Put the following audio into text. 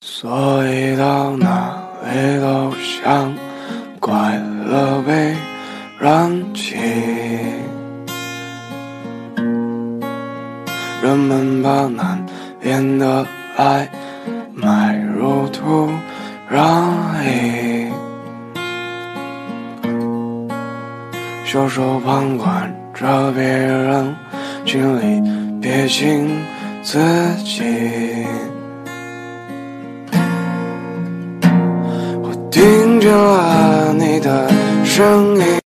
所以到哪里都像快乐被燃起，人们把难言的爱埋入土壤里，袖手旁观着别人尽力撇清自己。我听见了你的声音。